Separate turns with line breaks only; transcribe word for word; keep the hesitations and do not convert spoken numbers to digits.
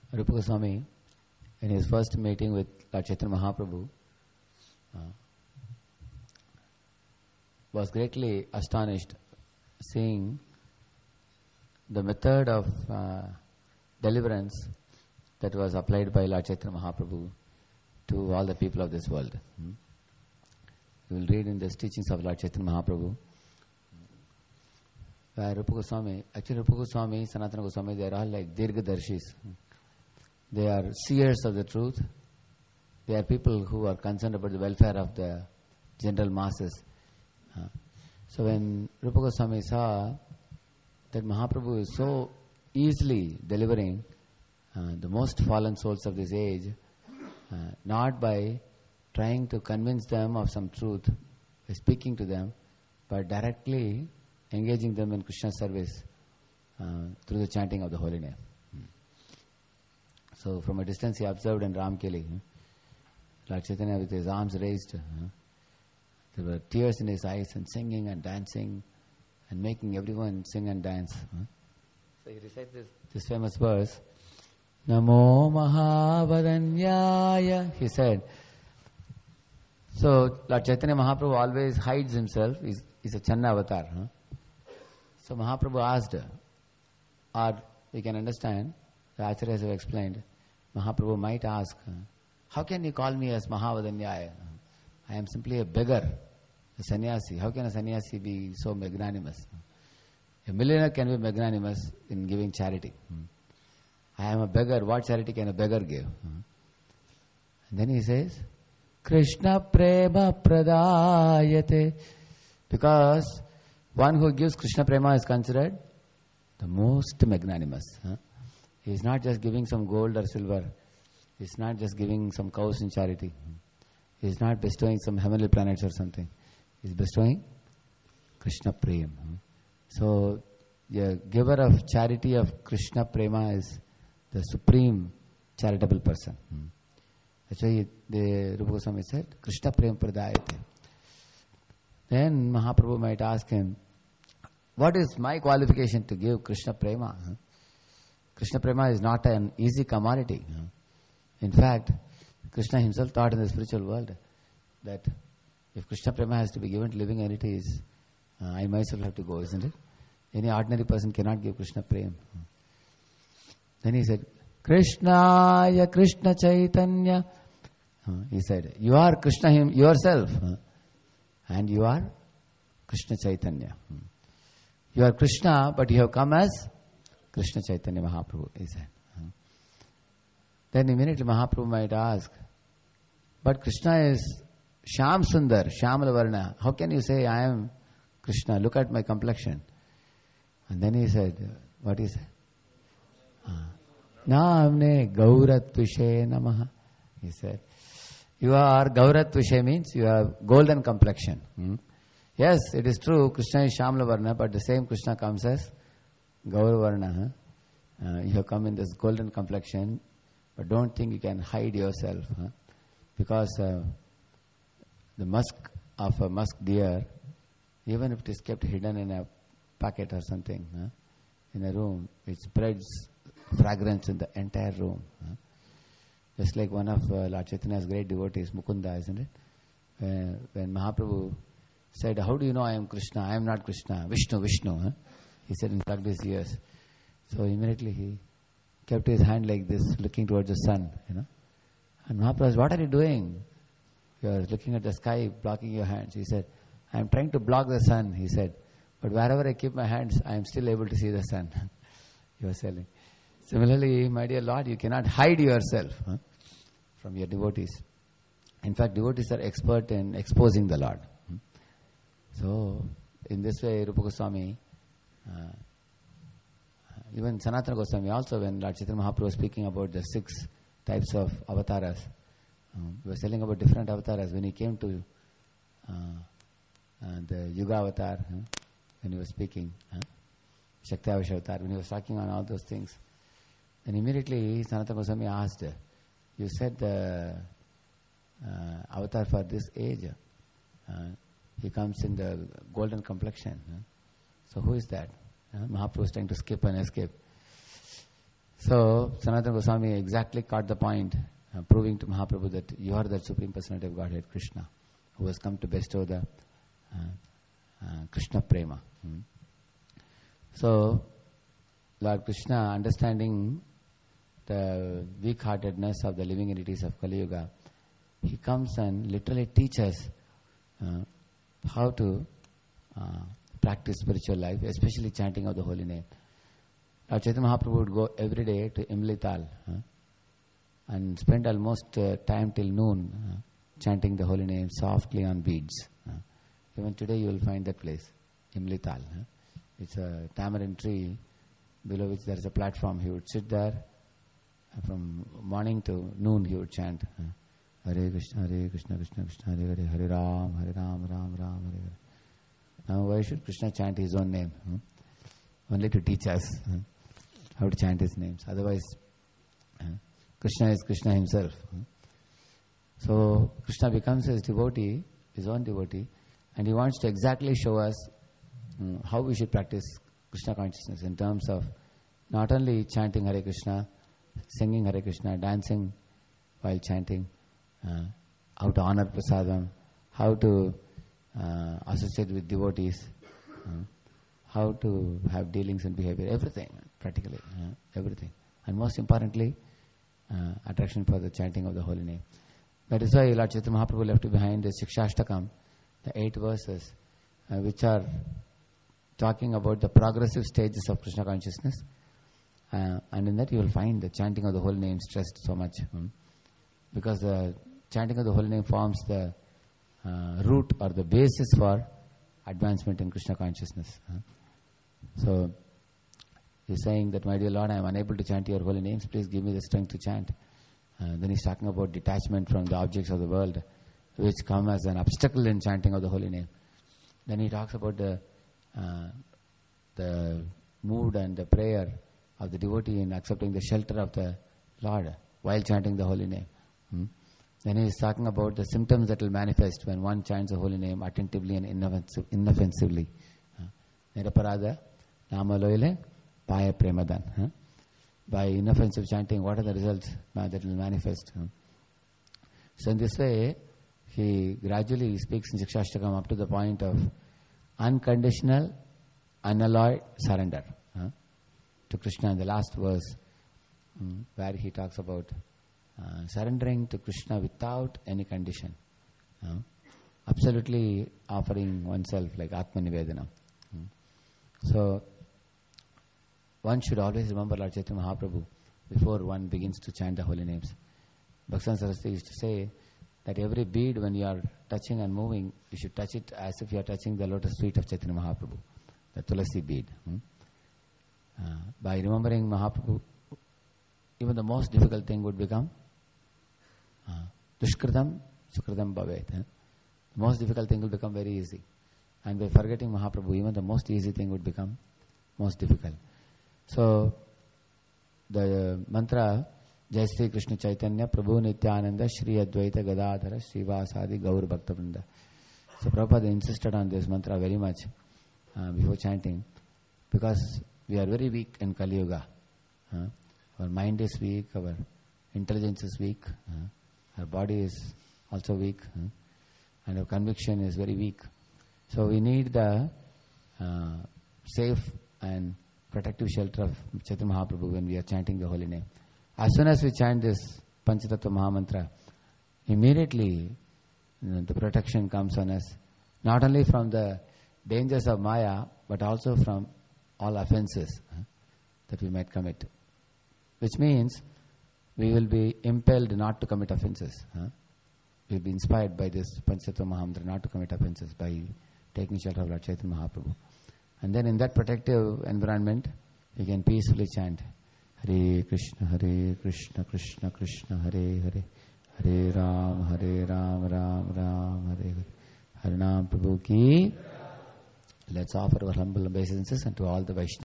Rupa Goswami, in his first meeting with Lord Chaitanya Mahaprabhu, uh, was greatly astonished seeing the method of uh, deliverance that was applied by Lord Chaitanya Mahaprabhu to all the people of this world. Hmm? You will read in the teachings of Lord Chaitanya Mahaprabhu where Rupa Goswami, actually Rupa Goswami, Sanatana Goswami, they are all like Dirghadarshis. They are seers of the truth. They are people who are concerned about the welfare of the general masses. Uh, so when Rupa Goswami saw that Mahaprabhu is so easily delivering uh, the most fallen souls of this age, uh, not by trying to convince them of some truth, by speaking to them, but directly engaging them in Krishna service uh, through the chanting of the holy name. Hmm. So from a distance he observed in Ramkeli, hmm, Lord Chaitanya with his arms raised, hmm, there were tears in his eyes and singing and dancing and making everyone sing and dance. Hmm. So he recites this, this famous verse, Namo Mahavadanyaya, he said. So Lord Chaitanya Mahaprabhu always hides himself, he's, he's a Channa avatar. Huh? So Mahaprabhu asked, or we can understand, the Acharyas have explained, Mahaprabhu might ask, how can you call me as Mahavadanyaya? I am simply a beggar, a sannyasi. How can a sannyasi be so magnanimous? A millionaire can be magnanimous in giving charity. I am a beggar, what charity can a beggar give? And then he says, Krishna prema pradayate, because one who gives Krishna prema is considered the most magnanimous. Huh? He is not just giving some gold or silver. He is not just giving some cows in charity. He is not bestowing some heavenly planets or something. He is bestowing Krishna prema. Huh? So, the giver of charity of Krishna prema is the supreme charitable person. Hmm. That's why the Rupa Goswami said, Krishna prema pradayate. Then Mahaprabhu might ask him, what is my qualification to give Krishna prema? Huh? Krishna prema is not an easy commodity. Huh? In fact, Krishna himself taught in the spiritual world that if Krishna prema has to be given to living entities, uh, I myself have to go, isn't it? Any ordinary person cannot give Krishna prema. Huh? Then he said, Krishnaya Krishna Chaitanya. Uh, he said, you are Krishna him, yourself. Huh? And you are Krishna Chaitanya. Hmm. You are Krishna, but you have come as Krishna Chaitanya Mahaprabhu, he said. Hmm. Then immediately Mahaprabhu might ask, but Krishna is Shyam Sundar, Shyamala Varna. How can you say I am Krishna? Look at my complexion. And then he said, what he said? Namne Gauratvishe Namaha. He said, you are Gauratvishe means you have golden complexion. Hmm? Yes, it is true, Krishna is Shyamala Varna, but the same Krishna comes as Gaura Varna. Huh? Uh, you have come in this golden complexion, but don't think you can hide yourself. Huh? Because uh, the musk of a musk deer, even if it is kept hidden in a packet or something, huh? in a room, it spreads fragrance in the entire room. Huh? Just like one of uh, Lord Chaitanya's great devotees, Mukunda, isn't it? Uh, when Mahaprabhu said, how do you know I am Krishna? I am not Krishna. Vishnu, Vishnu. Huh? He said, in fact, his ears. So immediately he kept his hand like this, looking towards the sun. You know. And Mahaprabhu said, what are you doing? You are looking at the sky, blocking your hands. He said, I am trying to block the sun. He said, but wherever I keep my hands, I am still able to see the sun. He was telling. Similarly, my dear Lord, you cannot hide yourself huh, from your devotees. In fact, devotees are expert in exposing the Lord. So, in this way, Rupa Goswami, uh, even Sanatana Goswami also, when Lord Chaitanya Mahaprabhu was speaking about the six types of avatars, um, he was telling about different avatars. When he came to uh, uh, the Yuga avatar, huh, when he was speaking, huh, Shakti avatar, when he was talking on all those things, then immediately Sanatana Goswami asked, you said the uh, avatar for this age, uh, he comes in the golden complexion. Huh? So who is that? Uh, Mahaprabhu is trying to skip and escape. So, Sanatana Goswami exactly caught the point, uh, proving to Mahaprabhu that you are the Supreme Personality of Godhead, Krishna, who has come to bestow the uh, uh, Krishna Prema. Hmm. So, Lord Krishna, understanding the weak-heartedness of the living entities of Kali Yuga, he comes and literally teaches uh, how to uh, practice spiritual life, especially chanting of the holy name. Lord Chaitanya Mahaprabhu would go every day to Imlital uh, and spend almost uh, time till noon uh, chanting the holy name softly on beads. Uh, even today you will find that place, Imlital. Uh, it's a tamarind tree below which there is a platform. He would sit there uh, from morning to noon. He would chant uh, Hare Krishna, Hare Krishna, Krishna Krishna, Hare Hare, Hare Ram, Hare Ram, Ram Ram, Hare Hare. Now why should Krishna chant his own name? Hmm? Only to teach us hmm, how to chant his names. Otherwise, uh, Krishna is Krishna himself. Hmm? So Krishna becomes his devotee, his own devotee, and he wants to exactly show us um, how we should practice Krishna consciousness in terms of not only chanting Hare Krishna, singing Hare Krishna, dancing while chanting, uh, how to honor prasadam, how to uh, associate with devotees, uh, how to have dealings and behavior, everything, practically, uh, everything. And most importantly, uh, attraction for the chanting of the holy name. That is why Lord Chaitanya Mahaprabhu left behind the Shikshashtakam, the eight verses, uh, which are talking about the progressive stages of Krishna consciousness. Uh, and in that you will find the chanting of the holy name stressed so much. Um, because the chanting of the holy name forms the uh, root or the basis for advancement in Krishna consciousness. Uh, so, he is saying that, my dear Lord, I am unable to chant your holy names, please give me the strength to chant. Uh, then he is talking about detachment from the objects of the world, which come as an obstacle in chanting of the holy name. Then he talks about the uh, the mood and the prayer of the devotee in accepting the shelter of the Lord while chanting the holy name. Hmm? Then he is talking about the symptoms that will manifest when one chants the holy name attentively and inoffensive, inoffensively. Niraparada, Nama Loile, Paya Premadan. Huh? By inoffensive chanting, what are the results uh, that will manifest? Huh? So in this way, he gradually speaks in Shikshashtakam up to the point of unconditional, unalloyed surrender huh? to Krishna in the last verse, um, where he talks about uh, surrendering to Krishna without any condition. Uh, absolutely offering oneself like Atma Nivedana. Hmm. So, one should always remember Lord Chaitanya Mahaprabhu before one begins to chant the holy names. Bhaksan Saraswati used to say that every bead when you are touching and moving, you should touch it as if you are touching the lotus feet of Chaitanya Mahaprabhu, the Tulasi bead. Hmm? Uh, by remembering Mahaprabhu, even the most difficult thing would become uh, Dushkritam, Sukritam Bhavet. Eh? The most difficult thing will become very easy. And by forgetting Mahaprabhu, even the most easy thing would become most difficult. So, the mantra, Jai Sri Krishna Chaitanya, Prabhu Nityananda, Shri Advaita Gadadhara, Srivasadi Gaur Bhakta Vrinda. So, Prabhupada insisted on this mantra very much uh, before chanting, because we are very weak in Kali Yuga. Uh, our mind is weak, our intelligence is weak, uh, our body is also weak, uh, and our conviction is very weak. So, we need the uh, safe and protective shelter of Chaitanya Mahaprabhu when we are chanting the holy name. As soon as we chant this Panchatattva Mahamantra, immediately you know, the protection comes on us, not only from the dangers of Maya, but also from all offenses huh, that we might commit. Which means we will be impelled not to commit offenses. Huh? We will be inspired by this Panchatattva Mahamantra not to commit offenses by taking shelter of Lord Chaitanya Mahaprabhu. And then in that protective environment, we can peacefully chant Hare Krishna, Hare Krishna, Krishna Krishna, Hare Hare, Hare Ram, Hare Ram, Ram Ram, Hare Hare. Harinam Prabhu ki. Let's offer our humble obeisances and to all the Vaishnavas.